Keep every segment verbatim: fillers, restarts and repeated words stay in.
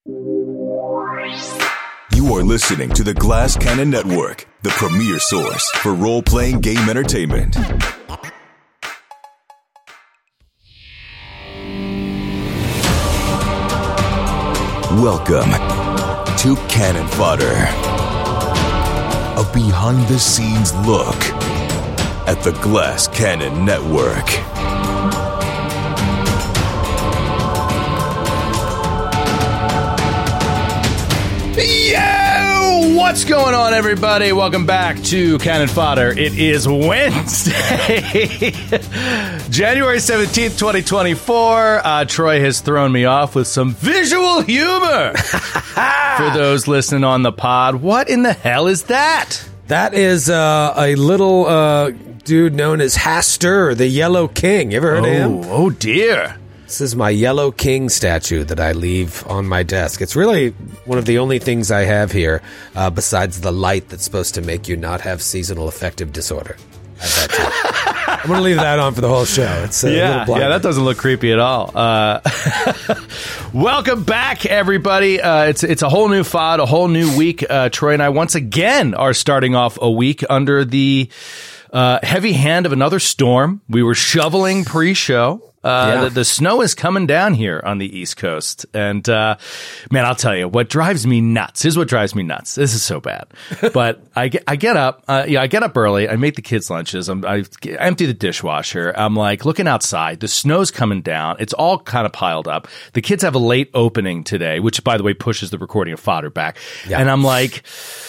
You are listening to the Glass Cannon Network, the premier source for role-playing game entertainment. Welcome to Cannon Fodder, a behind-the-scenes look at the Glass Cannon Network. Yo! What's going on, everybody? Welcome back to Cannon Fodder. It is Wednesday, January seventeenth, twenty twenty-four. Uh, Troy has thrown me off with some visual humor. For those listening on the pod, what in the hell is that? That is uh, a little uh, dude known as Hastur, the Yellow King. You ever heard oh, of him? Oh, dear. This is my Yellow King statue that I leave on my desk. It's really one of the only things I have here, uh, besides the light that's supposed to make you not have seasonal affective disorder. I have that too. I'm going to leave that on for the whole show. It's a yeah, little blind. Yeah, that doesn't look creepy at all. Uh, welcome back, everybody. Uh, it's it's a whole new F O D, a whole new week. Uh, Troy and I once again are starting off a week under the uh, heavy hand of another storm. We were shoveling pre-show. Uh, yeah. the, the snow is coming down here on the East Coast. And, uh, man, I'll tell you, what drives me nuts. Here's what drives me nuts. This is so bad. But I get, I get up, uh, yeah, I get up early. I make the kids' lunches. I'm, I empty the dishwasher. I'm like looking outside. The snow's coming down. It's all kind of piled up. The kids have a late opening today, which, by the way, pushes the recording of Fodder back. Yeah. And I'm like,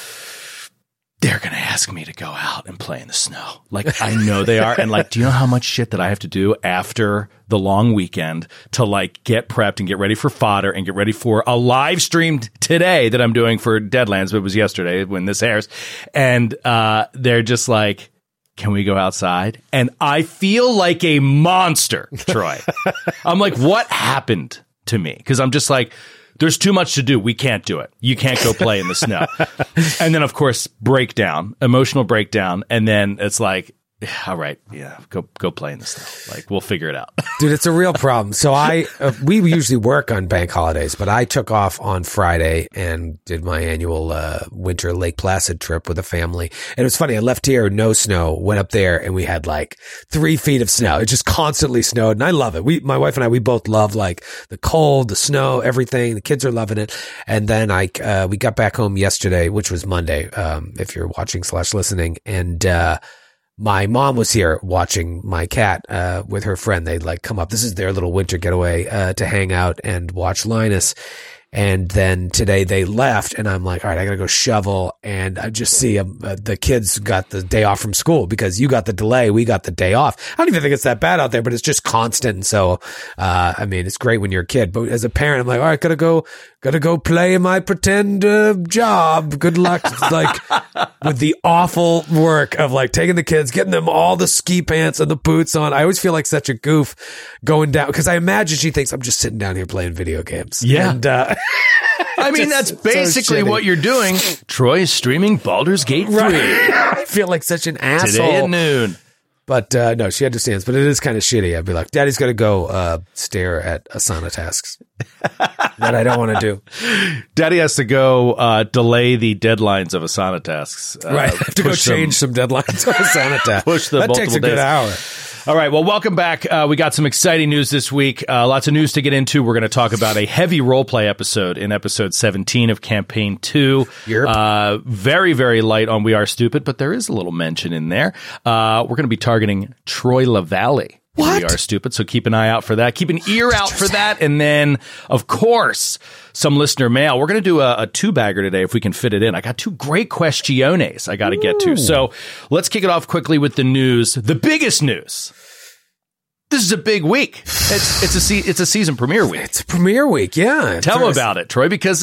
they're going to ask me to go out and play in the snow. Like, I know they are. And like, do you know how much shit that I have to do after the long weekend to like get prepped and get ready for Fodder and get ready for a live stream today that I'm doing for Deadlands, but it was yesterday when this airs. And uh, they're just like, can we go outside? And I feel like a monster, Troy. I'm like, what happened to me? Because I'm just like, there's too much to do. We can't do it. You can't go play in the snow. And then, of course, breakdown, emotional breakdown. And then it's like, all right, yeah, go go play in the snow. Like, we'll figure it out. Dude, it's a real problem. So I, uh, we usually work on bank holidays, but I took off on Friday and did my annual uh, winter Lake Placid trip with a family. And it was funny. I left here, no snow, went up there, and we had like three feet of snow. It just constantly snowed, and I love it. We, my wife and I, we both love like the cold, the snow, everything. The kids are loving it. And then I, uh, we got back home yesterday, which was Monday, um, if you're watching slash listening, and uh my mom was here watching my cat uh with her friend. They'd like come up. This is their little winter getaway uh to hang out and watch Linus. And then today they left, and I'm like, all right, I gotta go shovel. And I just see um, uh, the kids got the day off from school because you got the delay, we got the day off. I don't even think it's that bad out there, but it's just constant. And so, uh, I mean, it's great when you're a kid, but as a parent, I'm like, all right, gotta go, gotta go play in my pretend uh, job. Good luck, like with the awful work of like taking the kids, getting them all the ski pants and the boots on. I always feel like such a goof going down because I imagine she thinks I'm just sitting down here playing video games. Yeah. And, uh, I mean, that's basically so what you're doing. Troy is streaming Baldur's Gate three. Right. I feel like such an asshole. Today at noon. But uh, no, she understands. But it is kind of shitty. I'd be like, Daddy's got to go uh, stare at Asana tasks that I don't want to do. Daddy has to go uh, delay the deadlines of Asana tasks. Uh, right. I have to go change some, some deadlines of Asana tasks. Push the that takes a days. good hour. All right. Well, welcome back. Uh, we got some exciting news this week. Uh, lots of news to get into. We're going to talk about a heavy roleplay episode in episode seventeen of campaign two. Yep. Uh, very, very light on We Are Stupid, but there is a little mention in there. Uh, we're going to be targeting Troy LaValle. What? We Are Stupid, so keep an eye out for that. Keep an ear out for that. And then, of course, some listener mail. We're going to do a, a two-bagger today if we can fit it in. I got two great questiones I got to get to. So let's kick it off quickly with the news. The biggest news. This is a big week. It's it's a se- it's a season premiere week. It's a premiere week, yeah. Tell them about it, Troy, because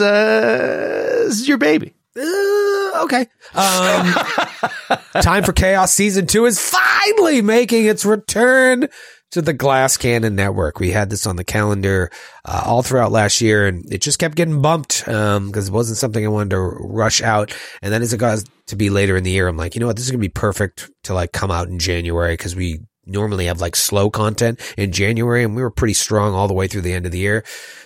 uh, this is your baby. Uh, okay. Um, Time for Chaos Season two is finally making its return to the Glass Cannon Network. We had this on the calendar uh, all throughout last year, and it just kept getting bumped um, because it wasn't something I wanted to rush out. And then as it got to be later in the year, I'm like, you know what, this is going to be perfect to like come out in January because we normally have like slow content in January, and we were pretty strong all the way through the end of the year.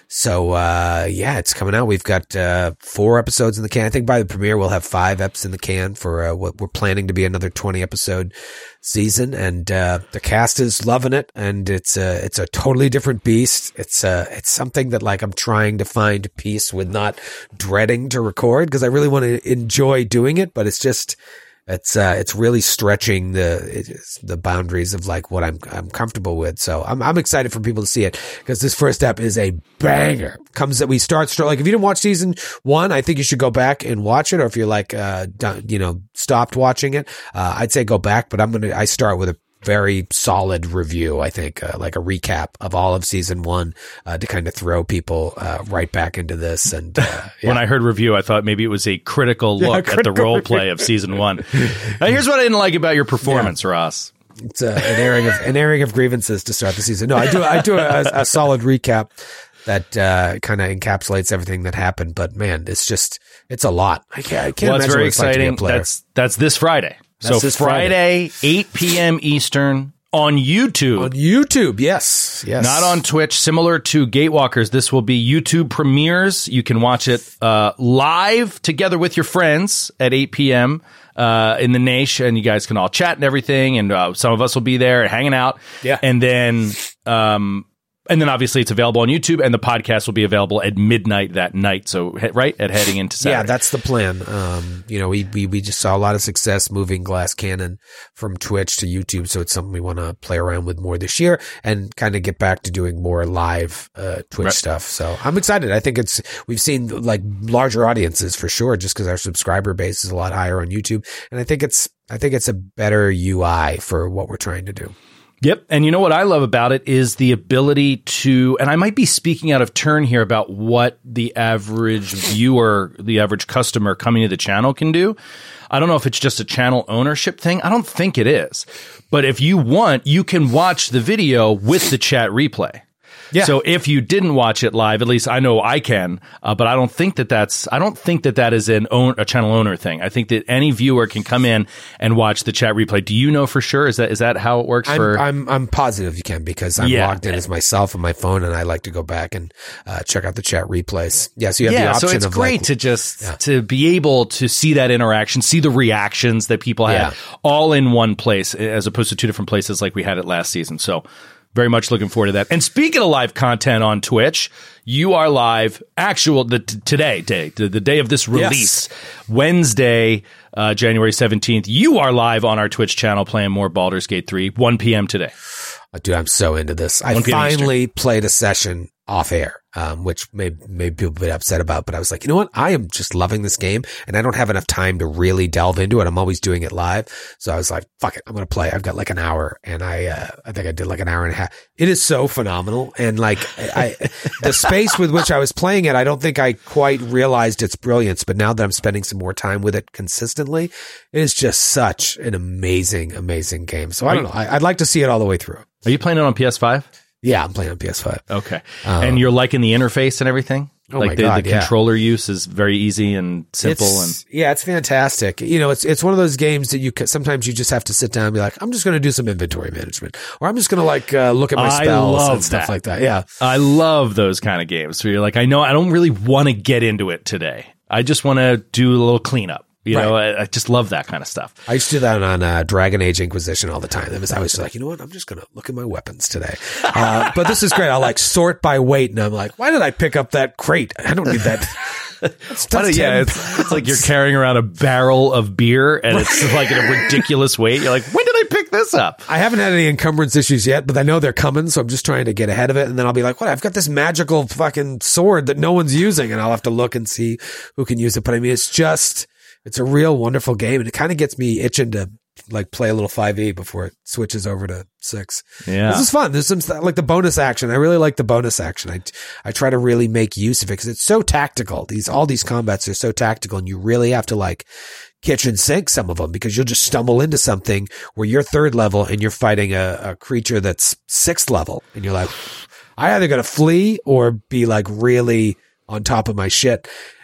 So, uh, yeah, it's coming out. We've got, uh, four episodes in the can. I think by the premiere, we'll have five eps in the can for, uh, what we're planning to be another twenty episode season. And, uh, the cast is loving it. And it's a, it's a totally different beast. It's, uh, it's something that like I'm trying to find peace with not dreading to record because I really want to enjoy doing it, but it's just, It's, uh, it's really stretching the, it's the boundaries of like what I'm, I'm comfortable with. So I'm, I'm excited for people to see it because this first step is a banger. Comes that we start, start, like if you didn't watch season one, I think you should go back and watch it. Or if you're like, uh, done, you know, stopped watching it, uh, I'd say go back, but I'm going to, I start with a very solid review, I think, uh, like a recap of all of season one, uh, to kind of throw people, uh, right back into this. And, uh, yeah. When I heard review, I thought maybe it was a critical look yeah, critical at the role play of season one. Now, here's what I didn't like about your performance, yeah. Ross. It's uh, an airing of, an airing of grievances to start the season. No, I do, I do a, a solid recap that, uh, kind of encapsulates everything that happened. But man, it's just, it's a lot. I can't, I can't well, imagine it's very what it's exciting. Like to be a player. That's, that's this Friday. That's so Friday, Friday, eight p.m. Eastern on YouTube. On YouTube, yes. Yes. Not on Twitch. Similar to Gatewalkers, this will be YouTube premieres. You can watch it uh, live together with your friends at eight p.m. Uh, in the Nash, and you guys can all chat and everything, and uh, some of us will be there hanging out. Yeah. And then... Um, And then obviously it's available on YouTube, and the podcast will be available at midnight that night. So, right at heading into Saturday. Yeah, that's the plan. Um, you know, we, we, we just saw a lot of success moving Glass Cannon from Twitch to YouTube. So it's something we want to play around with more this year and kind of get back to doing more live, uh, Twitch right. stuff. So I'm excited. I think it's, we've seen like larger audiences for sure, just because our subscriber base is a lot higher on YouTube. And I think it's, I think it's a better U I for what we're trying to do. Yep. And you know what I love about it is the ability to, and I might be speaking out of turn here about what the average viewer, the average customer coming to the channel can do. I don't know if it's just a channel ownership thing. I don't think it is. But if you want, you can watch the video with the chat replay. Yeah. So if you didn't watch it live, at least I know I can, uh, but I don't think that that's, I don't think that that is an own, a channel owner thing. I think that any viewer can come in and watch the chat replay. Do you know for sure? Is that, is that how it works I'm, for? I'm, I'm positive you can because I'm yeah. logged in as myself on my phone and I like to go back and, uh, check out the chat replays. Yeah. So you have yeah, the option so it's of great like, to just, yeah. to be able to see that interaction, see the reactions that people had Yeah. all in one place as opposed to two different places like we had it last season. So, very much looking forward to that. And speaking of live content on Twitch, you are live actual the t- today day, the, the day of this release, yes. Wednesday, uh, January seventeenth. You are live on our Twitch channel playing more Baldur's Gate three, one p.m. today. Oh, dude, I'm so into this. I finally Eastern. played a session off air, um, which may, may people a bit upset about, but I was like, you know what? I am just loving this game and I don't have enough time to really delve into it. I'm always doing it live. So I was like, fuck it. I'm going to play. I've got like an hour and I, uh, I think I did like an hour and a half. It is so phenomenal. And like I, the space with which I was playing it, I don't think I quite realized its brilliance, but now that I'm spending some more time with it consistently, it is just such an amazing, amazing game. So I don't know. I, I'd like to see it all the way through. Are you playing it on P S five? Yeah, I'm playing on P S five. Okay. Um, and you're liking the interface and everything? Oh like my the, God, the yeah. controller use is very easy and simple. It's, and yeah, it's fantastic. You know, it's it's one of those games that you sometimes you just have to sit down and be like, I'm just going to do some inventory management, or I'm just going to like uh, look at my I spells love and stuff that. like that. Yeah, I love those kind of games where you're like, I know I don't really want to get into it today. I just want to do a little cleanup. You know, right. I, I just love that kind of stuff. I used to do that on uh, Dragon Age Inquisition all the time. It was, I was just like, you know what? I'm just going to look at my weapons today. Uh, but this is great. I'll like sort by weight. And I'm like, why did I pick up that crate? I don't need that. That's, that's yeah, it's, it's like you're carrying around a barrel of beer and it's like at a ridiculous weight. You're like, when did I pick this up? I haven't had any encumbrance issues yet, but I know they're coming. So I'm just trying to get ahead of it. And then I'll be like, what? I've got this magical fucking sword that no one's using. And I'll have to look and see who can use it. But I mean, it's just... It's a real wonderful game, and it kind of gets me itching to like play a little five E before it switches over to six. Yeah, this is fun. There's some like the bonus action. I really like the bonus action. I I try to really make use of it because it's so tactical. These all these combats are so tactical, and you really have to like kitchen sink some of them because you'll just stumble into something where you're third level and you're fighting a, a creature that's sixth level, and you're like, I either got to flee or be like really on top of my shit.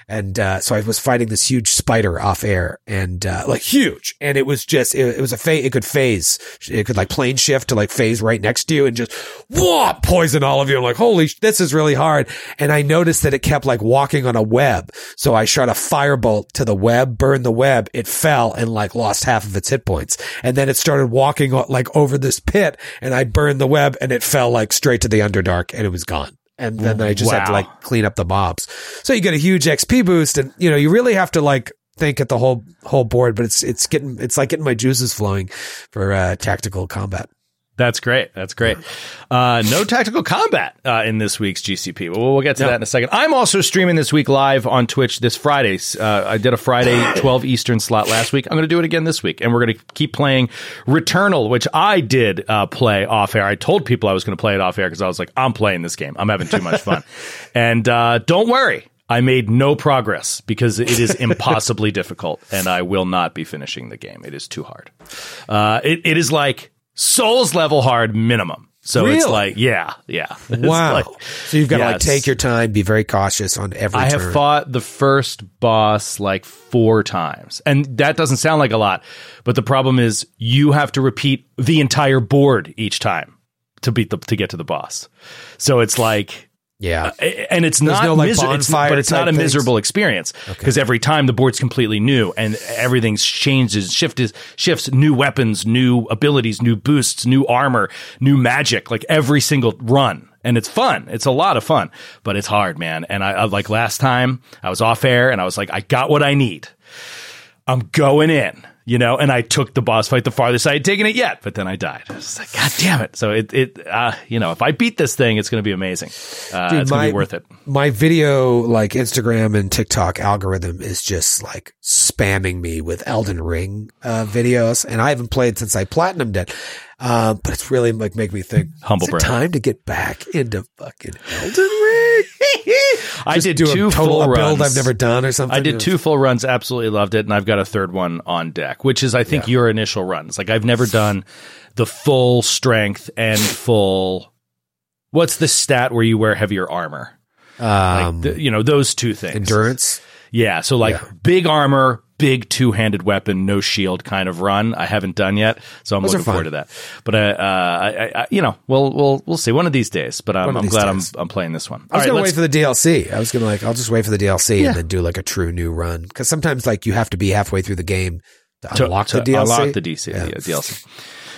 And, uh, so I was fighting this huge spider off air and, uh, like huge. And it was just, it, it was a phase, it could phase, it could like plane shift to like phase right next to you and just, whoa, poison all of you. I'm like, holy, sh- this is really hard. And I noticed that it kept like walking on a web. So I shot a firebolt to the web, burned the web. It fell and like lost half of its hit points. And then it started walking like over this pit and I burned the web and it fell like straight to the Underdark and it was gone. And then I just wow. had to like clean up the mobs. So you get a huge X P boost and, you know, you really have to like think at the whole, whole board, but it's, it's getting, it's like getting my juices flowing for, uh, tactical combat. That's great. That's great. Uh, no tactical combat uh, in this week's G C P. We'll, we'll get to no. that in a second. I'm also streaming this week live on Twitch this Friday. Uh, I did a Friday twelve Eastern slot last week. I'm going to do it again this week. And we're going to keep playing Returnal, which I did uh, play off air. I told people I was going to play it off air because I was like, I'm playing this game. I'm having too much fun. And uh, don't worry. I made no progress because it is impossibly difficult. And I will not be finishing the game. It is too hard. Uh, it, it is like Souls level hard minimum. So really? It's like, yeah, yeah. Wow. Like, so you've got to yes. like take your time, be very cautious on every I turn. have fought the first boss like four times. And that doesn't sound like a lot. But the problem is you have to repeat the entire board each time to beat the, to get to the boss. So it's like, yeah. Uh, and it's There's not no, like, miser- it's, but it's not a things. miserable experience because okay. every time the board's completely new and everything changes, shifts, shifts, new weapons, new abilities, new boosts, new armor, new magic, like every single run. And it's fun. It's a lot of fun, but it's hard, man. And I, I like last time I was off air and I was like, I got what I need. I'm going in. You know, and I took the boss fight the farthest I had taken it yet, but then I died. I was like, God damn it. So it, it, uh, you know, if I beat this thing, it's going to be amazing. Uh, Dude, it's going to be worth it. My video, like Instagram and TikTok algorithm is just like spamming me with Elden Ring, uh, videos. And I haven't played since I platinumed it. Um, but it's really like make me think, humble is it brag. Time to get back into fucking Elden Ring? I did do two a total, full a runs. build I've never done or something. I did two full runs, absolutely loved it, and I've got a third one on deck, which is I think yeah. your initial runs. Like I've never done the full strength and full. What's the stat where you wear heavier armor? Um, like the, you know those two things. Endurance. Yeah, so like yeah. big armor, big two-handed weapon, no shield kind of run. I haven't done yet, so I'm Those looking forward to that. But uh, uh, I, I, you know, we'll we'll we'll see one of these days. But I'm, I'm glad I'm I'm playing this one. I was All gonna right, wait for the D L C. I was gonna like I'll just wait for the D L C yeah. and then do like a true new run because sometimes like you have to be halfway through the game to, to unlock to the D L C. Unlock the D C, yeah. D L C.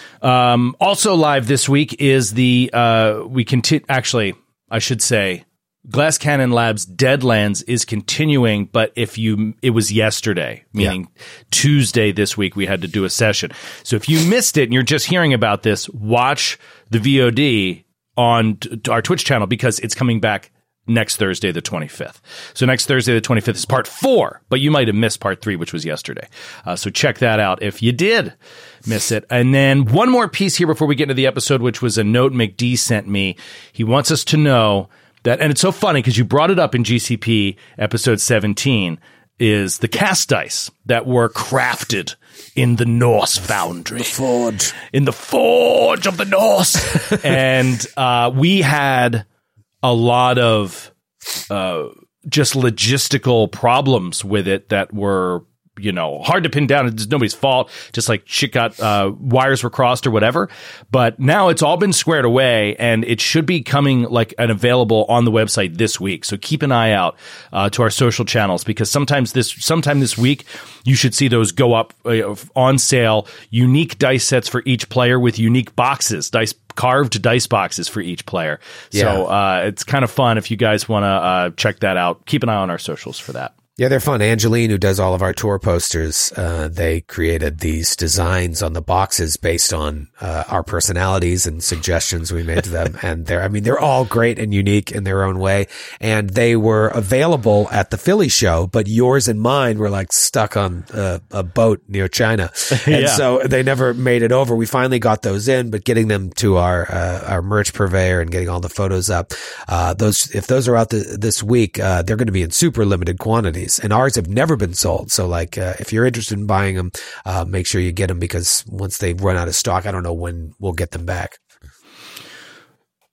Um, also live this week is the uh, we continue. Actually, I should say. Glass Cannon Labs Deadlands is continuing, but if you, it was yesterday, meaning yeah. Tuesday this week, we had to do a session. So if you missed it and you're just hearing about this, watch the V O D on t- our Twitch channel because it's coming back next Thursday, the twenty-fifth. So next Thursday, the twenty-fifth is part four, but you might have missed part three, which was yesterday. Uh, so check that out if you did miss it. And then one more piece here before we get into the episode, which was a note McD sent me. He wants us to know that, and it's so funny because you brought it up in G C P episode seventeen, is the cast dice that were crafted in the Norse foundry. The forge. In the forge of the Norse. And uh, we had a lot of uh, just logistical problems with it that were, you know, hard to pin down. It's nobody's fault. Just like shit got, uh, wires were crossed or whatever. But now it's all been squared away and it should be coming like and available on the website this week. So keep an eye out, uh, to our social channels because sometimes this, sometime this week, you should see those go up uh, on sale. Unique dice sets for each player with unique boxes, dice carved dice boxes for each player. Yeah. So, uh, it's kind of fun if you guys want to, uh, check that out. Keep an eye on our socials for that. Yeah, they're fun. Angeline, who does all of our tour posters, uh, they created these designs on the boxes based on uh, our personalities and suggestions we made to them. And they're, I mean, they're all great and unique in their own way. And they were available at the Philly show, but yours and mine were like stuck on a, a boat near China. And yeah. so they never made it over. We finally got those in, but getting them to our uh, our merch purveyor and getting all the photos up, uh, those if those are out the, this week, uh, they're going to be in super limited quantities. And ours have never been sold. So like, uh, if you're interested in buying them, uh, make sure you get them because once they run out of stock, I don't know when we'll get them back.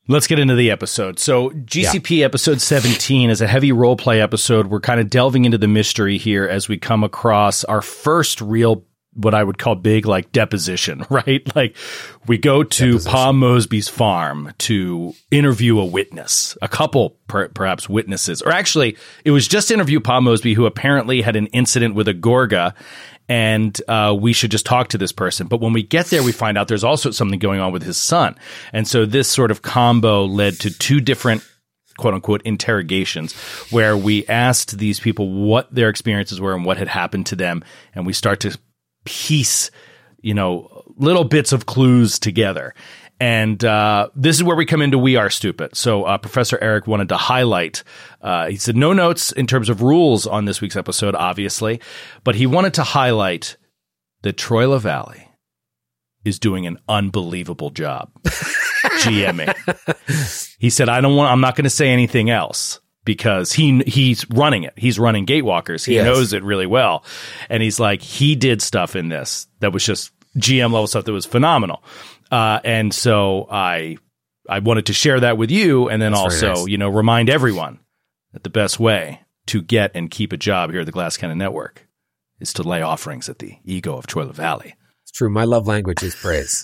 Let's get into the episode. So G C P yeah. episode seventeen is a heavy role play episode. We're kind of delving into the mystery here as we come across our first real, what I would call big, like deposition, right? Like we go to deposition. Pa Mosby's farm to interview a witness, a couple per, perhaps witnesses, or actually it was just interview Pa Mosby, who apparently had an incident with a Gorga. And uh, we should just talk to this person. But when we get there, we find out there's also something going on with his son. And so this sort of combo led to two different, quote unquote, interrogations where we asked these people what their experiences were and what had happened to them. And we start to piece, you know, little bits of clues together. And uh, this is where we come into We Are Stupid. So uh, Professor Eric wanted to highlight, uh, he said no notes in terms of rules on this week's episode, obviously, but he wanted to highlight that Troy LaValle is doing an unbelievable job GMing. He said, I don't want, I'm not going to say anything else because he he's running it. He's running Gatewalkers. He yes. knows it really well. And he's like, he did stuff in this that was just G M level stuff that was phenomenal. Uh, and so I, I wanted to share that with you, and then That's also, nice. you know, remind everyone that the best way to get and keep a job here at the Glass Cannon Network is to lay offerings at the ego of Troy LaValle. It's true. My love language is praise.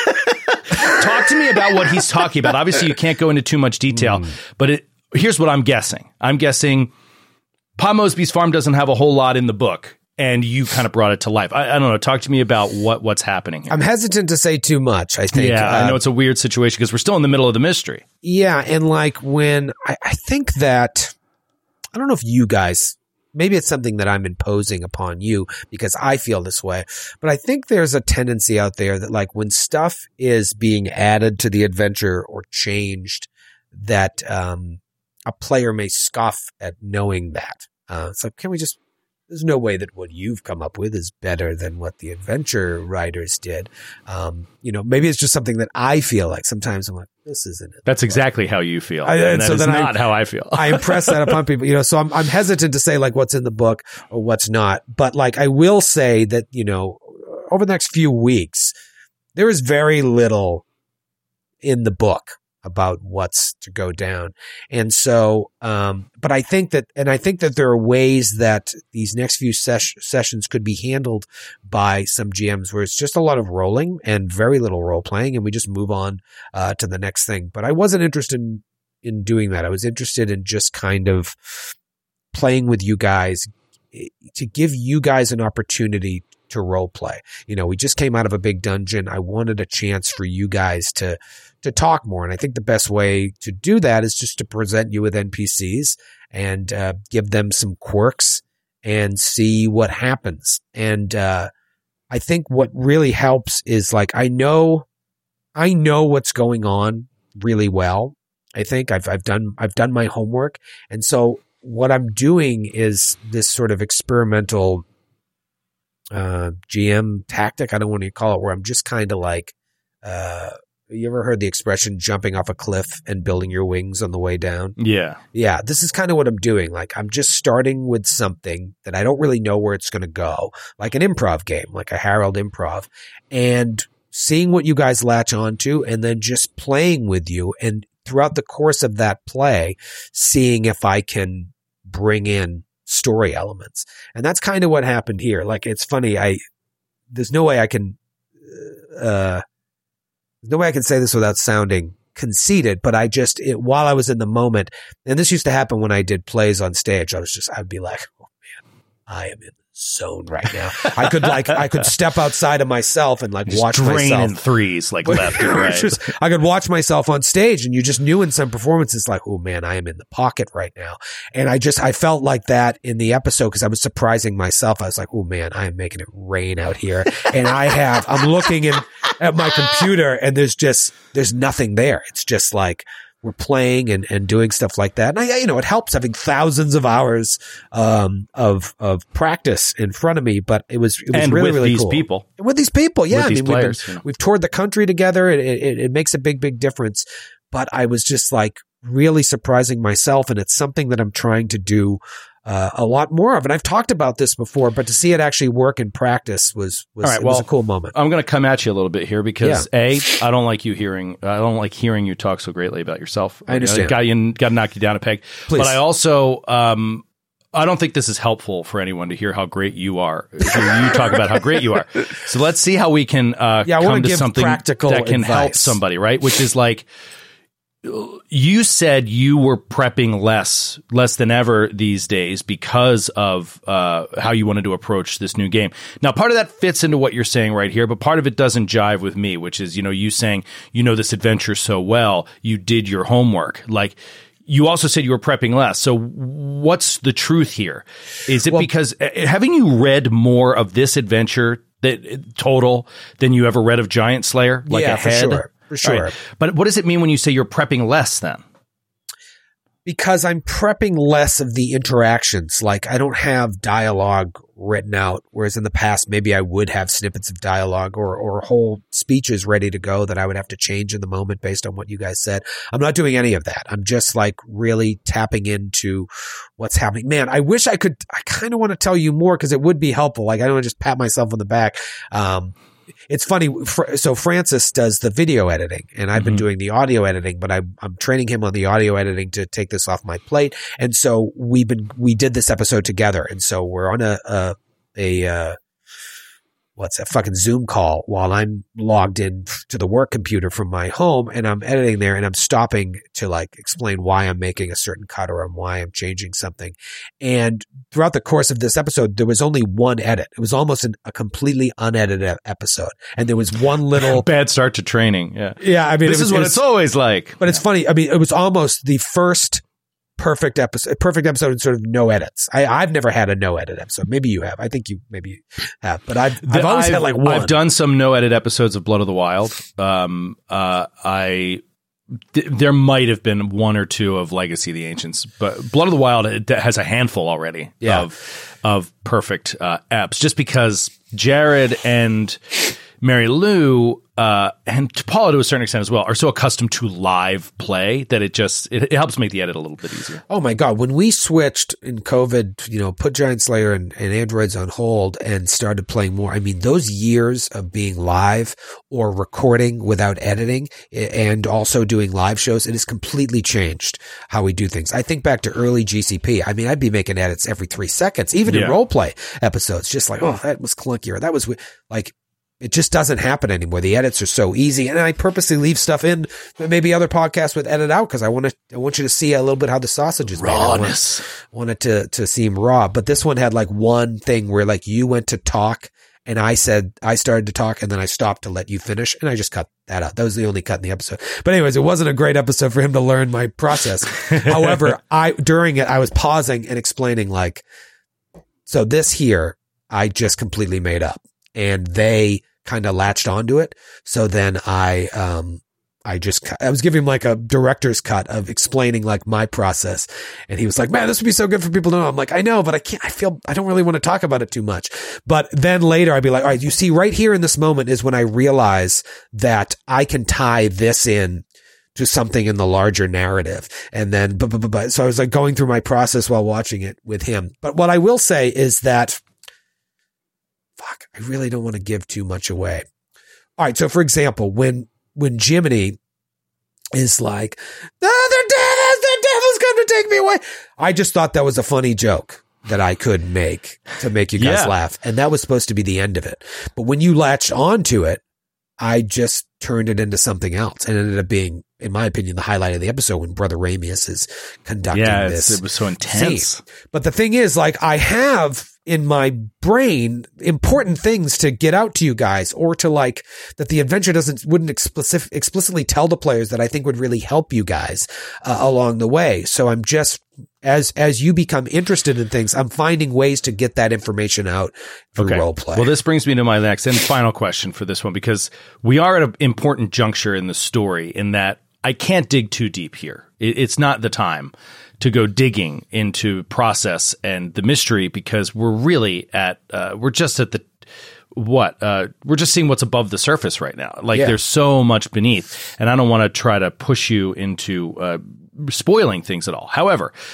Talk to me about what he's talking about. Obviously, you can't go into too much detail, mm. but it, here's what I'm guessing. I'm guessing Pa Mosby's farm doesn't have a whole lot in the book. And you kind of brought it to life. I, I don't know. Talk to me about what, what's happening here. I'm hesitant to say too much, I think. Yeah, uh, I know it's a weird situation because we're still in the middle of the mystery. Yeah, and like when I, I think that, I don't know if you guys, maybe it's something that I'm imposing upon you because I feel this way, but I think there's a tendency out there that like when stuff is being added to the adventure or changed, that um, a player may scoff at knowing that. Uh, it's like, can we just... There's no way that what you've come up with is better than what the adventure writers did. Um, you know, maybe it's just something that I feel like sometimes I'm like, this isn't it. That's exactly how you feel. I, and that so is then not I, how I feel. I impress that upon people, you know, so I'm, I'm hesitant to say like what's in the book or what's not. But like, I will say that, you know, over the next few weeks, there is very little in the book about what's to go down. And so, um, but I think that, and I think that there are ways that these next few ses- sessions could be handled by some G Ms where it's just a lot of rolling and very little role playing and we just move on, uh, to the next thing. But I wasn't interested in, in doing that. I was interested in just kind of playing with you guys to give you guys an opportunity to role play. You know, we just came out of a big dungeon. I wanted a chance for you guys to, to talk more. And I think the best way to do that is just to present you with N P Cs and, uh, give them some quirks and see what happens. And, uh, I think what really helps is like, I know, I know what's going on really well. I think I've, I've done, I've done my homework. And so what I'm doing is this sort of experimental uh, G M tactic. I don't want to call it where I'm just kind of like, uh, you ever heard the expression jumping off a cliff and building your wings on the way down? Yeah. Yeah. This is kind of what I'm doing. Like I'm just starting with something that I don't really know where it's going to go, like an improv game, like a Harold improv, and seeing what you guys latch onto and then just playing with you. And throughout the course of that play, seeing if I can bring in story elements. And that's kind of what happened here. Like, it's funny. I, there's no way I can, uh, there's no way I can say this without sounding conceited, but I just, it, while I was in the moment, and this used to happen when I did plays on stage, I was just, I'd be like, oh man, I am in the zone right now. I could like, I could step outside of myself and like just watch drain myself. in threes, like left and right. Just, I could watch myself on stage and you just knew in some performances like, oh man, I am in the pocket right now. And I just, I felt like that in the episode because I was surprising myself. I was like, oh man, I am making it rain out here. And I have, I'm looking in at my computer and there's just, there's nothing there. It's just like, we're playing and, and doing stuff like that. And I, you know, it helps having thousands of hours, um, of, of practice in front of me, but it was, it was and really, with really these cool. people. And with these people. Yeah. With I these mean, players, we've, been, you know. we've toured the country together. It, it, it makes a big, big difference, but I was just like really surprising myself. And it's something that I'm trying to do, uh, a lot more of. And I've talked about this before, but to see it actually work in practice was was, All right, it well, was a cool moment. I'm going to come at you a little bit here because yeah. a I don't like you hearing I don't like hearing you talk so greatly about yourself. I understand. You know, got you got to knock you down a peg. Please. But I also um, I don't think this is helpful for anyone to hear how great you are. You talk about how great you are. So let's see how we can uh, yeah, come to give something practical that can advice. help somebody, right? Which is like, you said you were prepping less, less than ever these days because of uh, how you wanted to approach this new game. Now, part of that fits into what you're saying right here, but part of it doesn't jive with me, which is, you know, you saying, you know, this adventure so well, you did your homework. Like, you also said you were prepping less. So what's the truth here? Is it well, because uh, having you read more of this adventure that total than you ever read of Giant Slayer? Like yeah, ahead? for sure. For sure. Right. But what does it mean when you say you're prepping less then? Because I'm prepping less of the interactions. Like, I don't have dialogue written out, whereas in the past, maybe I would have snippets of dialogue or, or whole speeches ready to go that I would have to change in the moment based on what you guys said. I'm not doing any of that. I'm just like really tapping into what's happening. Man, I wish I could, I kind of want to tell you more because it would be helpful. Like, I don't want to just pat myself on the back. Um, It's funny. So Francis does the video editing and I've been mm-hmm. doing the audio editing, but I'm, I'm training him on the audio editing to take this off my plate. And so we've been, we did this episode together. And so we're on a, a, a, uh, what's that fucking Zoom call while I'm logged in to the work computer from my home and I'm editing there and I'm stopping to like explain why I'm making a certain cut or why I'm changing something. And throughout the course of this episode, there was only one edit. It was almost an, a completely unedited episode. And there was one little bad start to training. Yeah. Yeah. I mean, this it was, is what it was, it's always like. But it's funny. I mean, it was almost the first perfect episode, perfect episode with sort of no edits. I, I've never had a no edit episode. Maybe you have. I think you maybe have, but I've, I've always I've, had like one. I've done some no edit episodes of Blood of the Wild. Um, uh, I, th- there might have been one or two of Legacy of the Ancients, but Blood of the Wild it has a handful already yeah. of, of perfect, uh, eps just because Jared and Mary Lou, uh, and Paula to a certain extent as well, are so accustomed to live play that it just, it, it helps make the edit a little bit easier. Oh my God. When we switched in COVID, you know, put Giant Slayer and, and Androids on hold and started playing more, I mean, those years of being live or recording without editing and also doing live shows, it has completely changed how we do things. I think back to early G C P. I mean, I'd be making edits every three seconds, even yeah. in role play episodes, just like, oh, that was clunky or that was like, it just doesn't happen anymore. The edits are so easy, and I purposely leave stuff in that maybe other podcasts would edit out because I want to. I want you to see a little bit how the sausage is made. Rawness. I want, want it to to seem raw. But this one had like one thing where like you went to talk, and I said I started to talk, and then I stopped to let you finish, and I just cut that out. That was the only cut in the episode. But anyways, it wasn't a great episode for him to learn my process. However, I during it I was pausing and explaining like, so this here I just completely made up, and they kind of latched onto it. So then I, um, I just, I was giving him like a director's cut of explaining like my process. And he was like, man, this would be so good for people to know. I'm like, I know, but I can't, I feel, I don't really want to talk about it too much. But then later I'd be like, all right, you see right here in this moment is when I realize that I can tie this in to something in the larger narrative. And then, but, but, but, so I was like going through my process while watching it with him. But what I will say is that fuck, I really don't want to give too much away. All right. So for example, when, when Jiminy is like, oh, they're dead, the devil's come to take me away. I just thought that was a funny joke that I could make to make you guys yeah. laugh. And that was supposed to be the end of it. But when you latched onto it, I just turned it into something else and it ended up being, in my opinion, the highlight of the episode when Brother Ramius is conducting yeah, this. It was so intense. Scene. But the thing is, like, I have in my brain important things to get out to you guys, or to like that the adventure doesn't wouldn't explicit, explicitly tell the players that I think would really help you guys uh, along the way. So I'm just as as you become interested in things, I'm finding ways to get that information out through okay. role play. Well, this brings me to my next and final question for this one, because we are at an important juncture in the story in that I can't dig too deep here. It, it's not the time to go digging into process and the mystery, because we're really at, uh, we're just at the, what, uh, we're just seeing what's above the surface right now. Like yeah. there's so much beneath, and I don't want to try to push you into, uh, spoiling things at all. However,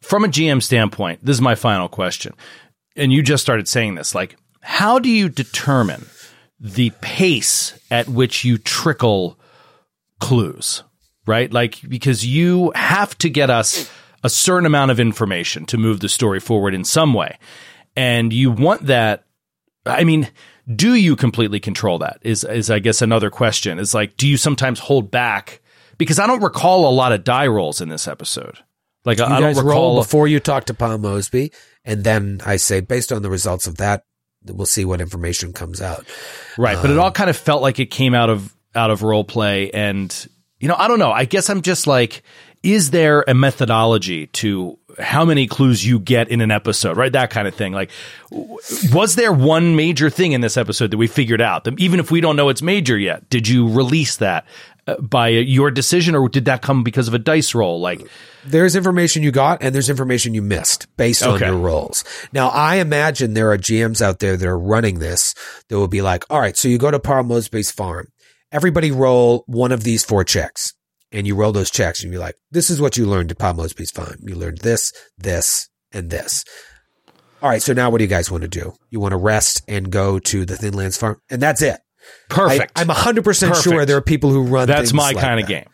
from a G M standpoint, this is my final question. And you just started saying this, like, how do you determine the pace at which you trickle clues, right? Like, because you have to get us a certain amount of information to move the story forward in some way. And you want that. I mean, do you completely control that is, is I guess another question is like, do you sometimes hold back? Because I don't recall a lot of die rolls in this episode. Like you I guys don't recall roll before you talk to Pa Mosby. And then I say, based on the results of that, we'll see what information comes out. Right. Um, but it all kind of felt like it came out of, out of role play. And, you know, I don't know. I guess I'm just like, is there a methodology to how many clues you get in an episode, right? That kind of thing. Like, was there one major thing in this episode that we figured out that even if we don't know it's major yet, did you release that uh, by your decision, or did that come because of a dice roll? Like, there's information you got and there's information you missed based on Okay. your rolls. Now, I imagine there are G Ms out there that are running this that will be like, all right, so you go to Pa Mosby's farm. Everybody roll one of these four checks. And you roll those checks and you're like, this is what you learned at Pa Mosby's farm. You learned this, this, and this. All right, so now what do you guys want to do? You want to rest and go to the Thin Lands farm? And that's it. perfect. I, I'm one hundred percent Perfect. sure there are people who run That's things my like kind that. of game.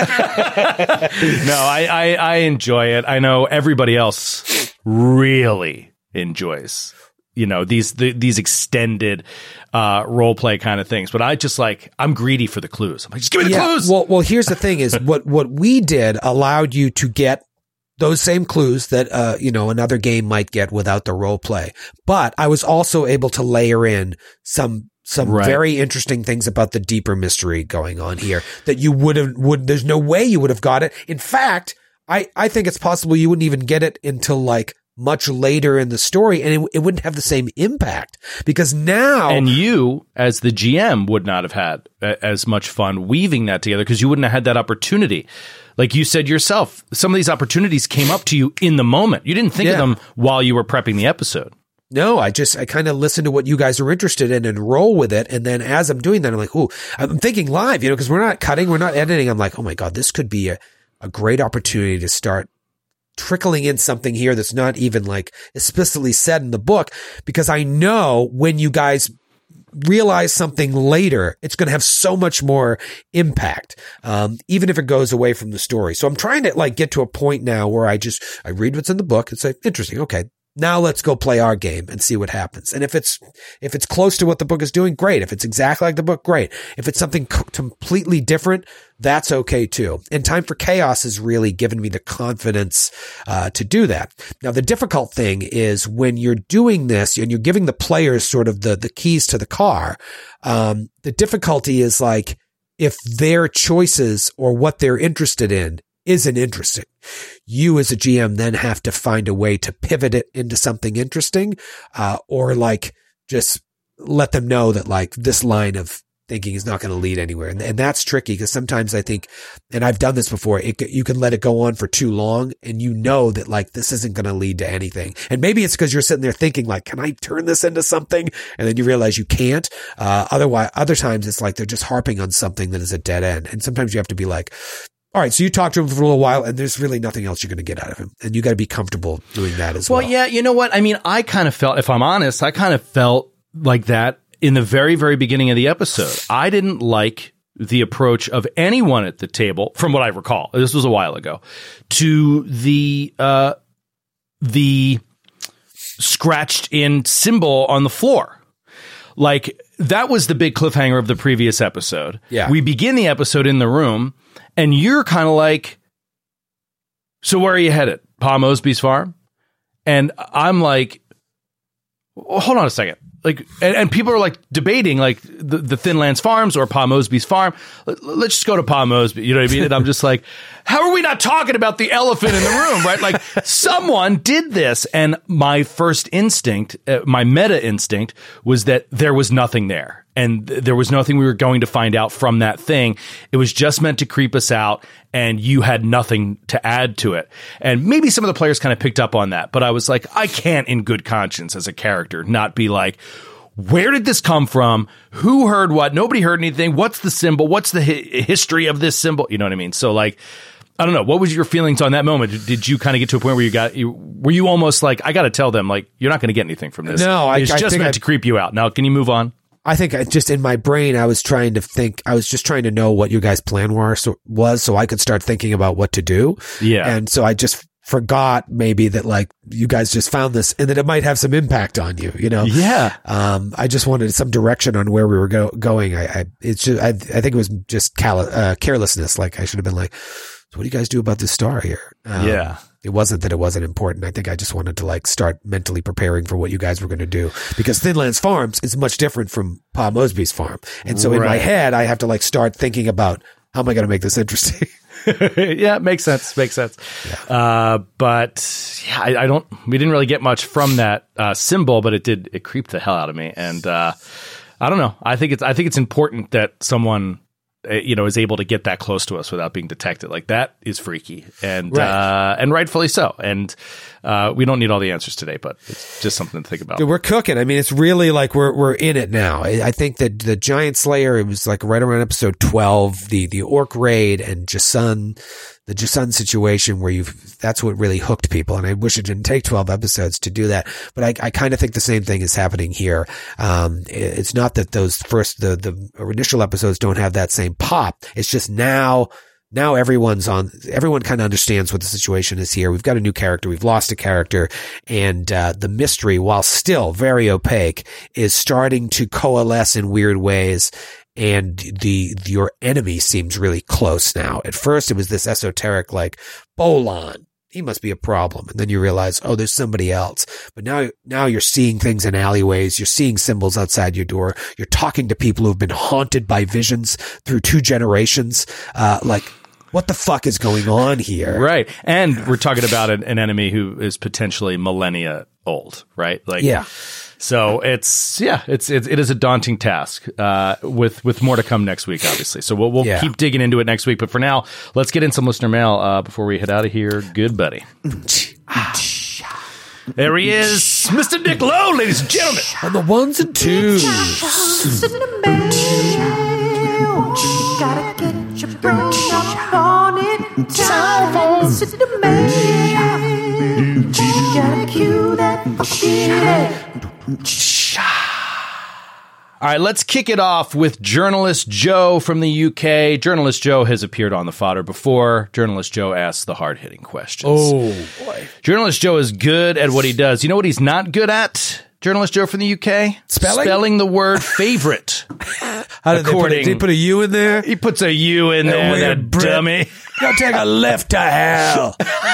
No, I, I, I enjoy it. I know everybody else really enjoys, you know, these the, these extended uh, role play kind of things. But I just like, I'm greedy for the clues. I'm like, just give me the Yeah, clues. Well, well, here's the thing is what, what we did allowed you to get those same clues that, uh, you know, another game might get without the role play. But I was also able to layer in some, some Right. very interesting things about the deeper mystery going on here that you would have, would, there's no way you would have got it. In fact, I, I think it's possible you wouldn't even get it until like much later in the story, and it, it wouldn't have the same impact because now And you, as the G M, would not have had a, as much fun weaving that together because you wouldn't have had that opportunity. Like you said yourself, some of these opportunities came up to you in the moment. You didn't think Yeah. of them while you were prepping the episode. No, I just, I kind of listen to what you guys are interested in and roll with it. And then as I'm doing that, I'm like, oh, I'm thinking live, you know, because we're not cutting, we're not editing. I'm like, oh my God, this could be a, a great opportunity to start trickling in something here that's not even like explicitly said in the book, because I know when you guys realize something later, it's going to have so much more impact, um, even if it goes away from the story. So I'm trying to like get to a point now where I just, I read what's in the book and say, interesting. Okay. Now let's go play our game and see what happens. And if it's, if it's close to what the book is doing, great. If it's exactly like the book, great. If it's something co- completely different, that's okay too. And Time for Chaos has really given me the confidence, uh, to do that. Now, the difficult thing is when you're doing this and you're giving the players sort of the, the keys to the car, um, the difficulty is like if their choices or what they're interested in isn't interesting, you as a G M then have to find a way to pivot it into something interesting, uh, or like just let them know that like this line of thinking is not going to lead anywhere. And, and that's tricky because sometimes I think, and I've done this before, it, you can let it go on for too long and you know that like this isn't going to lead to anything. And maybe it's because you're sitting there thinking like, can I turn this into something? And then you realize you can't. Uh, otherwise, other times it's like they're just harping on something that is a dead end. And sometimes you have to be like, all right, so you talk to him for a little while and there's really nothing else you're going to get out of him. And you got to be comfortable doing that as well. Well, yeah, you know what? I mean, I kind of felt, if I'm honest, I kind of felt like that in the very, very beginning of the episode. I didn't like the approach of anyone at the table, from what I recall, this was a while ago, to the, uh, the scratched in symbol on the floor. Like, that was the big cliffhanger of the previous episode. Yeah. We begin the episode in the room, and you're kind of like, so where are you headed? Pa Mosby's farm? And I'm like, well, hold on a second. Like, and, and people are like debating like the, the Thin Lands Farms or Pa Mosby's farm. Let, let's just go to Pa Mosby. You know what I mean? And I'm just like, how are we not talking about the elephant in the room, right? Like someone did this. And my first instinct, uh, my meta instinct was that there was nothing there. And th- there was nothing we were going to find out from that thing. It was just meant to creep us out, and you had nothing to add to it. And maybe some of the players kind of picked up on that, but I was like, I can't in good conscience as a character not be like, where did this come from? Who heard what? Nobody heard anything. What's the symbol? What's the hi- history of this symbol? You know what I mean? So like, I don't know. What was your feelings on that moment? Did, did you kind of get to a point where you got, you, were you almost like, I got to tell them, like, you're not going to get anything from this. No, I, it's I just think meant I, to creep you out. Now, can you move on? I think I just in my brain, I was trying to think, I was just trying to know what you guys' plan were, so, was so I could start thinking about what to do. Yeah. And so I just forgot maybe that like you guys just found this and that it might have some impact on you, you know? Yeah. Um, I just wanted some direction on where we were go- going. I, I, it's just, I, I think it was just call- uh, carelessness. Like I should have been like, so what do you guys do about this star here? Um, yeah. It wasn't that it wasn't important. I think I just wanted to like start mentally preparing for what you guys were going to do because Thinlands Farms is much different from Pa Mosby's farm. And so right. in my head, I have to like start thinking about how am I going to make this interesting? Yeah, makes sense. Makes sense. Yeah. Uh, but yeah, I, I don't, we didn't really get much from that, uh, symbol, but it did, it creeped the hell out of me. And, uh, I don't know. I think it's, I think it's important that someone, you know, is able to get that close to us without being detected. Like that is freaky and, right. uh, and rightfully so. And, uh, we don't need all the answers today, but it's just something to think about. Dude, we're cooking. I mean, it's really like we're, we're in it now. I think that the Giant Slayer, it was like right around episode twelve, the, the Orc raid and Jasun, the Jasun situation where you've, that's what really hooked people. And I wish it didn't take twelve episodes to do that. But I, I kind of think the same thing is happening here. Um, it's not that those first, the, the initial episodes don't have that same pop. It's just now, now everyone's on, everyone kind of understands what the situation is here. We've got a new character. We've lost a character and, uh, the mystery, while still very opaque, is starting to coalesce in weird ways. And the, your enemy seems really close now. At first it was this esoteric, like, Bolon. He must be a problem. And then you realize, oh, there's somebody else. But now, now you're seeing things in alleyways. You're seeing symbols outside your door. You're talking to people who've been haunted by visions through two generations. Uh, like, what the fuck is going on here? Right. And we're talking about an, an enemy who is potentially millennia old, right? Like, yeah. So it's, yeah, it's, it's, it is a daunting task, uh, with, with more to come next week, obviously. So we'll, we'll yeah. keep digging into it next week. But for now, let's get in some listener mail, uh, before we head out of here. Good buddy. There he is, Mister Nick Lowe, ladies and gentlemen. On the ones and twos. Gotta get your brain up on it. Time for the mail. Gotta cue that fucking All right, let's kick it off with journalist Joe from the U K. Journalist Joe has appeared on The Fodder before. Journalist Joe asks the hard-hitting questions. Oh, boy. Journalist Joe is good at what he does. You know what he's not good at? Journalist Joe from the U K? Spelling? Spelling the word favorite. How did they put it? Did he put a U in there? He puts a U in there, that dummy. You'll take a left to hell.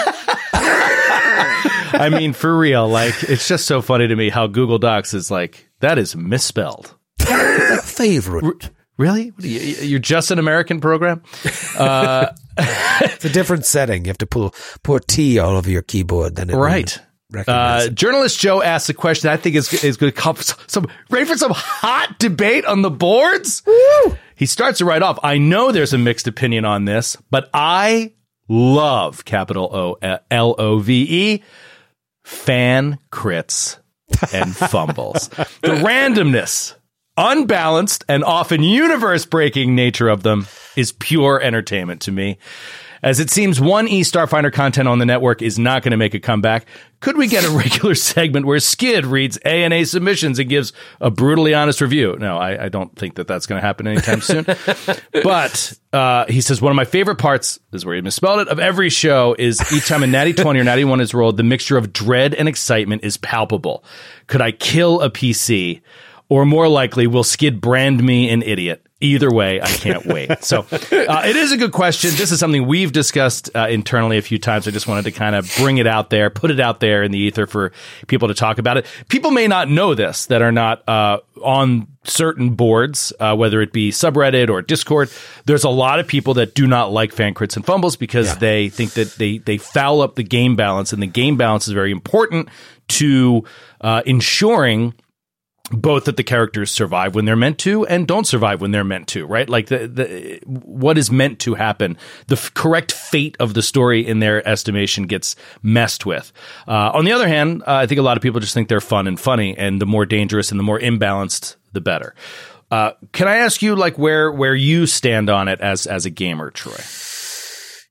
I mean, for real, like, it's just so funny to me how Google Docs is like, that is misspelled. Favorite. R- really? What are you, you're just an American program? Uh, it's a different setting. You have to pull, pour T all over your keyboard. Then it right. Uh, journalist Joe asks a question I think is is going to come some ready for some hot debate on the boards. Woo! He starts to write off. I know there's a mixed opinion on this, but I love capital O L O V E fan crits and fumbles. The randomness, unbalanced, and often universe-breaking nature of them is pure entertainment to me. As it seems one E-Starfinder content on the network is not going to make a comeback, could we get a regular segment where Skid reads A and A submissions and gives a brutally honest review? No, I, I don't think that that's going to happen anytime soon. But uh, he says, one of my favorite parts, this is where he misspelled it, of every show is each time a Natty twenty or Natty one is rolled, the mixture of dread and excitement is palpable. Could I kill a P C? Or more likely, will Skid brand me an idiot? Either way, I can't wait. So uh, it is a good question. This is something we've discussed uh, internally a few times. I just wanted to kind of bring it out there, put it out there in the ether for people to talk about it. People may not know this that are not uh, on certain boards, uh, whether it be subreddit or Discord. There's a lot of people that do not like fan crits and fumbles because yeah. they think that they, they foul up the game balance, and the game balance is very important to uh, ensuring both that the characters survive when they're meant to and don't survive when they're meant to, right? Like the, the what is meant to happen, the f- correct fate of the story in their estimation gets messed with. Uh, on the other hand, uh, I think a lot of people just think they're fun and funny, and the more dangerous and the more imbalanced, the better. Uh, can I ask you, like, where where you stand on it as as a gamer, Troy?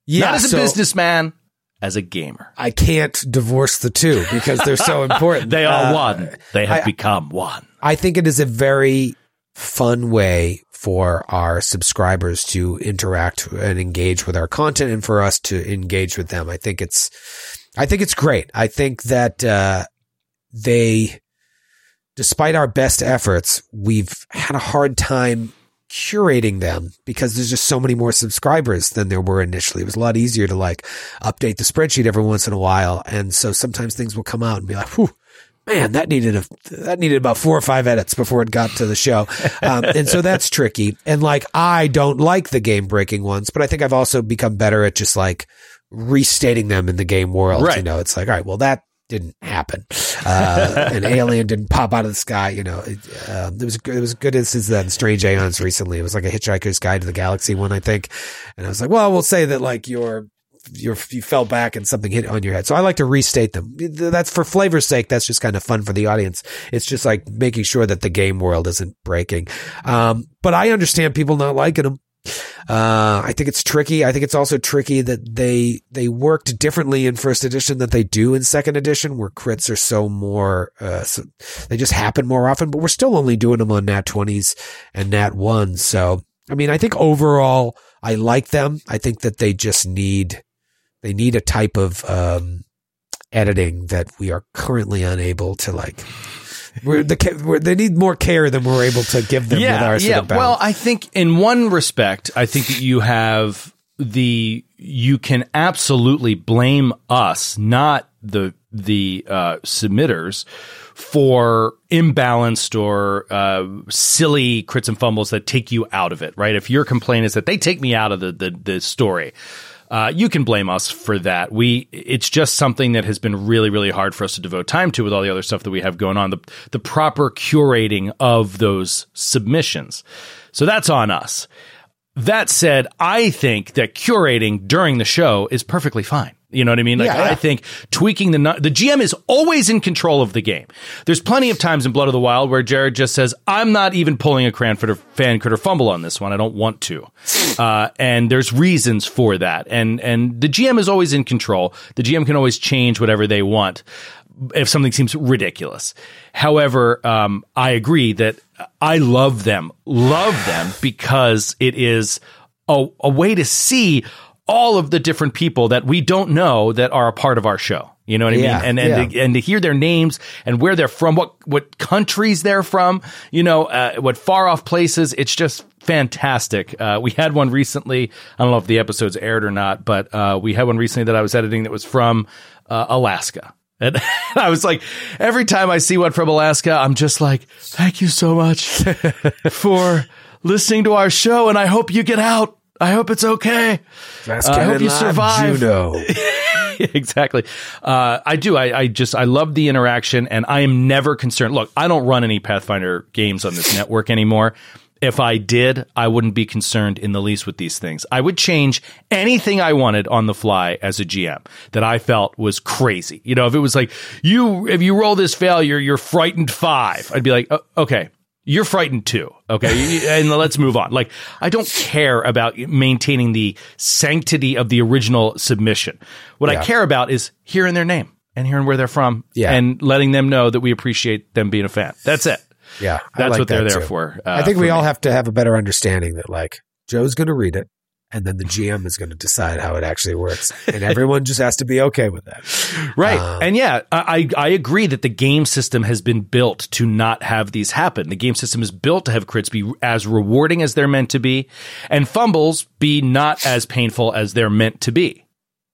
Yeah, Not as a so businessman, as a gamer. I can't divorce the two because they're so important. They are Uh, one. They have I- become one. I think it is a very fun way for our subscribers to interact and engage with our content and for us to engage with them. I think it's, I think it's great. I think that, uh, they, despite our best efforts, we've had a hard time curating them because there's just so many more subscribers than there were initially. It was a lot easier to like update the spreadsheet every once in a while. And so sometimes things will come out and be like, whew, man, that needed a, that needed about four or five edits before it got to the show. Um, and so that's tricky. And like, I don't like the game breaking ones, but I think I've also become better at just like restating them in the game world. Right. You know, it's like, all right, well, that didn't happen. Uh, an alien didn't pop out of the sky. You know, it, uh, there was a good, there was a good instance of that in Strange Aeons recently. It was like a Hitchhiker's Guide to the Galaxy one, I think. And I was like, well, we'll say that like your, your, you fell back and something hit on your head. So I like to restate them. That's for flavor's sake. That's just kind of fun for the audience. It's just like making sure that the game world isn't breaking. Um, but I understand people not liking them. Uh, I think it's tricky. I think it's also tricky that they, they worked differently in first edition than they do in second edition, where crits are so more, uh, so they just happen more often, but we're still only doing them on nat twenties and nat ones. So, I mean, I think overall I like them. I think that they just need, they need a type of, um, editing that we are currently unable to like, We're the we're, they need more care than we're able to give them. Yeah, with our sort yeah. of balance. Well, I think in one respect, I think that you have the you can absolutely blame us, not the the uh, submitters, for imbalanced or uh, silly crits and fumbles that take you out of it. Right? If your complaint is that they take me out of the the, the story. Uh, you can blame us for that. We, it's just something that has been really, really hard for us to devote time to with all the other stuff that we have going on, the, the proper curating of those submissions. So that's on us. That said, I think that curating during the show is perfectly fine. You know what I mean? Like, Yeah, yeah. I think tweaking the, the G M is always in control of the game. There's plenty of times in Blood of the Wild where Jared just says, I'm not even pulling a Cranford or fan crit or fumble on this one. I don't want to. Uh, and there's reasons for that. And, and the G M is always in control. The G M can always change whatever they want if something seems ridiculous. However, um, I agree that I love them, love them because it is a, a way to see all of the different people that we don't know that are a part of our show. You know what I Yeah, mean? And and, yeah. to, and to hear their names and where they're from, what what countries they're from, you know, uh, what far off places. It's just fantastic. Uh, we had one recently. I don't know if the episode's aired or not, but uh, we had one recently that I was editing that was from uh, Alaska. And I was like, every time I see one from Alaska, I'm just like, thank you so much for listening to our show, and I hope you get out. I hope it's okay. Uh, I hope you survive. Juno. Exactly. Uh, I do. I, I just, I love the interaction, and I am never concerned. Look, I don't run any Pathfinder games on this network anymore. If I did, I wouldn't be concerned in the least with these things. I would change anything I wanted on the fly as a G M that I felt was crazy. You know, if it was like, you, if you roll this failure, you're frightened five, I'd be like, oh, okay. You're frightened too. Okay. And let's move on. Like, I don't care about maintaining the sanctity of the original submission. What Yeah. I care about is hearing their name and hearing where they're from Yeah. and letting them know that we appreciate them being a fan. That's it. Yeah. I That's like what they're that there too. for. Uh, I think we for all me. have to have a better understanding that like Joe's going to read it and then the G M is going to decide how it actually works. And everyone just has to be okay with that. Right. Um, and yeah, I, I agree that the game system has been built to not have these happen. The game system is built to have crits be as rewarding as they're meant to be and fumbles be not as painful as they're meant to be.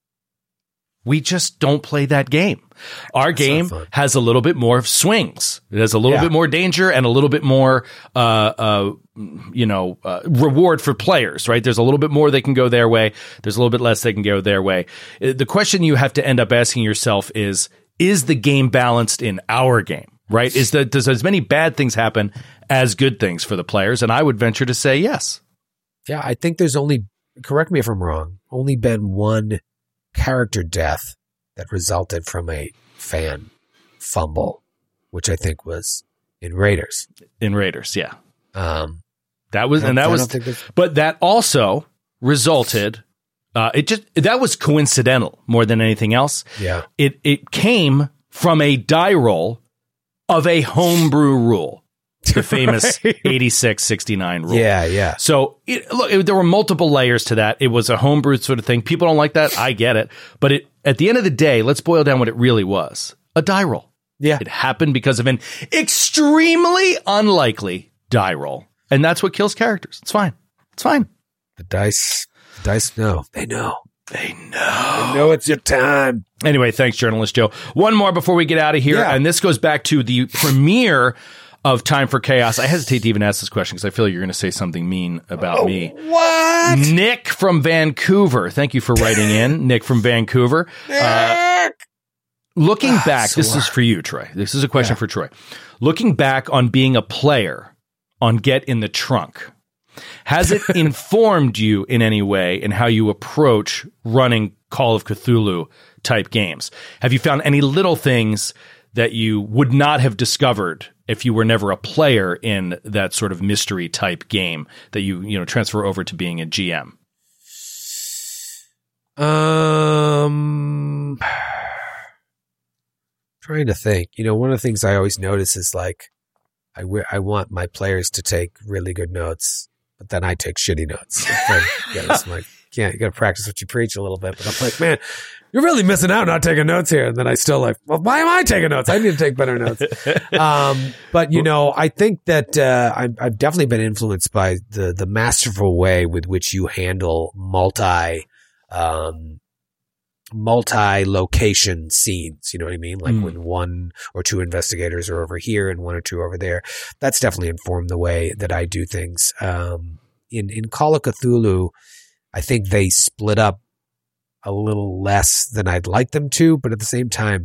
We just don't play that game. Our game fun. has a little bit more of swings. It has a little Yeah. bit more danger and a little bit more, uh, uh, you know, uh, reward for players, right? There's a little bit more they can go their way. There's a little bit less they can go their way. Uh, The question you have to end up asking yourself is, is the game balanced in our game, right? Is that, does as many bad things happen as good things for the players? And I would venture to say yes. Yeah. I think there's only, correct me if I'm wrong, only been one character death that resulted from a fan fumble, which I think was in Raiders. In Raiders, yeah. Um, That was, I and that don't was, think that's- but that also resulted Uh, it just that was coincidental more than anything else. Yeah. It it came from a die roll of a homebrew rule, the famous eighty-six sixty-nine rule. Yeah, yeah. So it, look, it, there were multiple layers to that. It was a homebrew sort of thing. People don't like that. I get it. But it, at the end of the day, let's boil down what it really was: a die roll. Yeah. It happened because of an extremely unlikely die roll, and that's what kills characters. It's fine. It's fine. The dice, the dice know. They know. They know. They know it's your time. Anyway, thanks, Journalist Joe. One more before we get out of here, Yeah. and this goes back to the premiere of Time for Chaos. I hesitate to even ask this question because I feel like you're going to say something mean about oh, me. What? Nick from Vancouver. Thank you for writing in, Nick from Vancouver. Uh, looking back, this is for you, Troy. This is a question Yeah. for Troy. Looking back on being a player on Get in the Trunk, has it informed you in any way in how you approach running Call of Cthulhu type games? Have you found any little things that you would not have discovered if you were never a player in that sort of mystery type game that you, you know, transfer over to being a G M? Um, trying to think. You know, one of the things I always notice is like, I, w- I want my players to take really good notes, but then I take shitty notes. Like, yeah, it's like, yeah, you got to practice what you preach a little bit. But I'm like, man, you're really missing out not taking notes here. And then I still like, well, why am I taking notes? I need to take better notes. Um, but you know, I think that uh, I've, I've definitely been influenced by the the masterful way with which you handle multi. Um, multi-location scenes, you know what I mean? Like Mm. when one or two investigators are over here and one or two over there. That's definitely informed the way that I do things. Um, in, in Call of Cthulhu, I think they split up a little less than I'd like them to, but at the same time,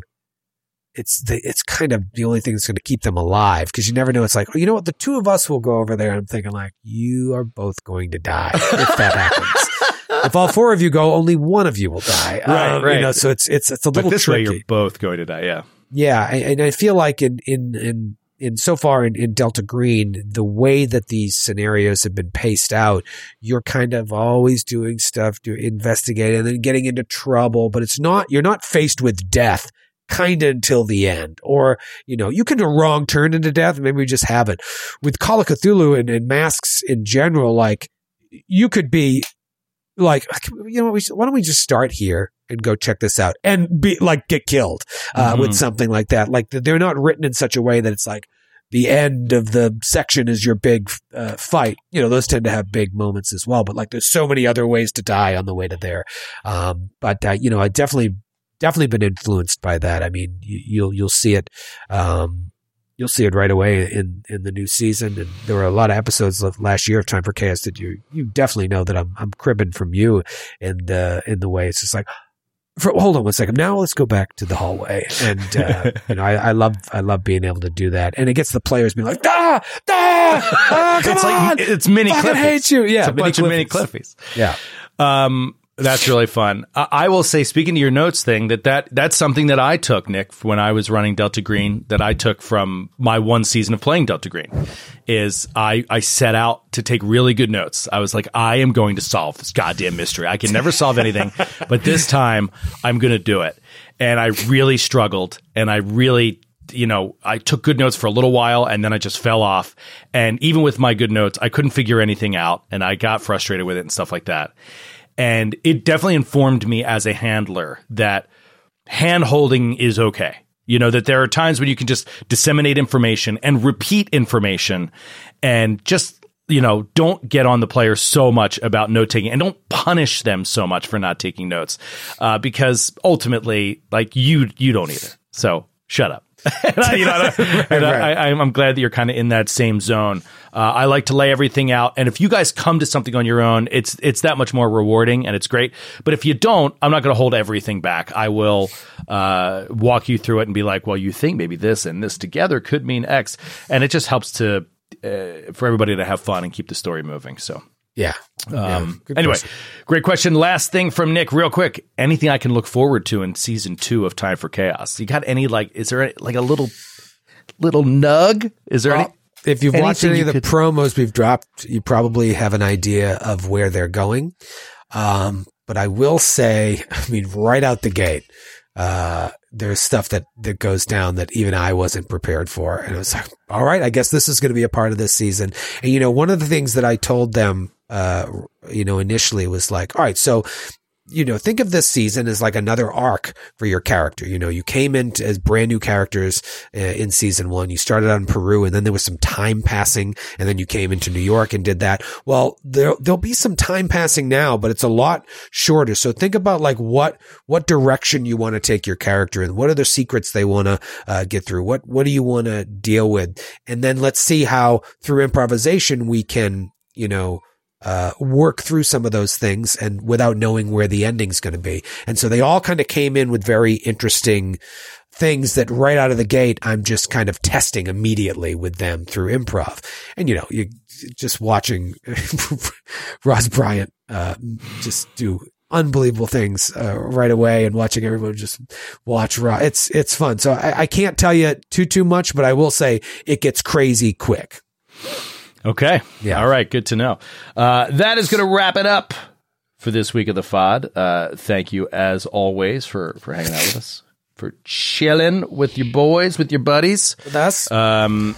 it's the, it's kind of the only thing that's going to keep them alive, because you never know. It's like, oh, you know what? The two of us will go over there. And I'm thinking like, you are both going to die if that happens. If all four of you go, only one of you will die. Right, um, right. You know, so it's it's it's a little But this tricky. way, you're both going to die. Yeah. Yeah, and, and I feel like in in in in so far in, in Delta Green, the way that these scenarios have been paced out, you're kind of always doing stuff, do investigating, and then getting into trouble. But it's not you're not faced with death kind of until the end, or you know, you can do a wrong turn into death. Maybe we just haven't. With Call of Cthulhu and, and masks in general, like you could be. Like, you know what, we should, why don't we just start here and go check this out and be like, get killed, uh, Mm-hmm. with something like that. Like they're not written in such a way that it's like the end of the section is your big, uh, fight. You know, those tend to have big moments as well, but like there's so many other ways to die on the way to there. Um, but, uh, you know, I definitely, definitely been influenced by that. I mean, you, you'll, you'll see it, um, You'll see it right away in, in the new season. And there were a lot of episodes of last year of Time for Chaos that you, you definitely know that I'm, I'm cribbing from you and, uh, in the way it's just like, for, hold on one second. Now let's go back to the hallway. And, uh, you know, I, I love, I love being able to do that. And it gets the players being like, ah, ah, ah come It's on. like, it's mini Fucking Cliffies. hate you. Yeah. It's a bunch of mini Cliffies. Yeah. Um, that's really fun. I, I will say, speaking to your notes thing, that, that that's something that I took, Nick, when I was running Delta Green, that I took from my one season of playing Delta Green, is I, I set out to take really good notes. I was like, I am going to solve this goddamn mystery. I can never solve anything, but this time I'm going to do it. And I really struggled, and I really, you know, I took good notes for a little while, and then I just fell off. And even with my good notes, I couldn't figure anything out, and I got frustrated with it and stuff like that. And it definitely informed me as a handler that hand holding is okay. You know, that there are times when you can just disseminate information and repeat information, and just, you know, don't get on the player so much about note taking, and don't punish them so much for not taking notes, uh, because ultimately, like, you, you don't either. So shut up. and I, you know, right, and right. I, I'm glad that you're kind of in that same zone. Uh, I like to lay everything out, and if you guys come to something on your own, it's it's that much more rewarding, and it's great. But if you don't, I'm not going to hold everything back. I will uh, walk you through it and be like, well, you think maybe this and this together could mean X, and it just helps to uh, for everybody to have fun and keep the story moving. So. Yeah. Um, yeah. Anyway, question. great question. Last thing from Nick, real quick. Anything I can look forward to in season two of Time for Chaos? You got any, like, is there any, like a little, little nug? Is there Well, any? If you've watched anything any you of the could- promos we've dropped, you probably have an idea of where they're going. Um, but I will say, I mean, right out the gate, uh, there's stuff that, that goes down that even I wasn't prepared for. And I was like, all right, I guess this is going to be a part of this season. And, you know, one of the things that I told them, uh, you know, initially was like, all right, so, you know, think of this season as like another arc for your character. You know, you came in as brand new characters uh, in season one. You started out in Peru, and then there was some time passing, and then you came into New York and did that. Well, there, there'll be some time passing now, but it's a lot shorter. So think about like what, what direction you want to take your character in. What are the secrets they want to uh, get through? What, what do you want to deal with? And then let's see how through improvisation we can, you know, Uh, work through some of those things and without knowing where the ending's going to be. And so they all kind of came in with very interesting things that right out of the gate, I'm just kind of testing immediately with them through improv. And, you know, you just watching Ross Bryant, uh, just do unbelievable things, uh, right away, and watching everyone just watch Ross. It's, it's fun. So I, I can't tell you too, too much, but I will say it gets crazy quick. Okay. Yeah. All right. Good to know. Uh, that is going to wrap it up for this week of the F O D. Uh, thank you, as always, for, for hanging out with us, for chilling with your boys, with your buddies. With us. Um,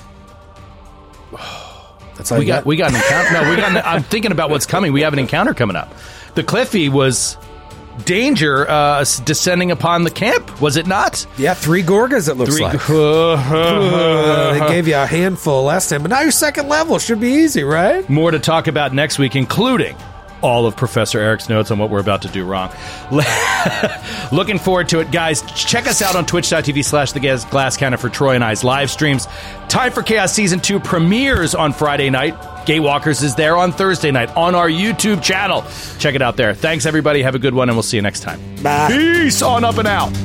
That's all we you got, we got an encounter. No, we got. An, I'm thinking about what's coming. We have an encounter coming up. The Cliffy was danger uh, descending upon the camp, was it not? Yeah, three Gorgas, it looks Three, like. Uh, they gave you a handful last time, but now you're second level. Should be easy, right? More to talk about next week, including all of Professor Eric's notes on what we're about to do wrong. Looking forward to it, guys. Check us out on twitch.tv slash the Glass Cannon for Troy and I's live streams. Time for Chaos Season two premieres on Friday night. Gatewalkers is there on Thursday night on our YouTube channel. Check it out there. Thanks, everybody. Have a good one, and we'll see you next time. Bye. Peace on up and out.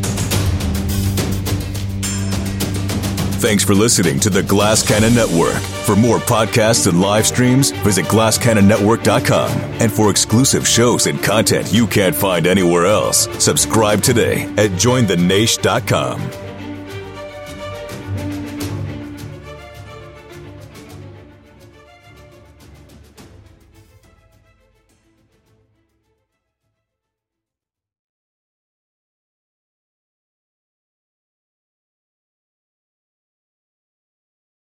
Thanks for listening to the Glass Cannon Network. For more podcasts and live streams, visit glass cannon network dot com. And for exclusive shows and content you can't find anywhere else, subscribe today at join the naish dot com.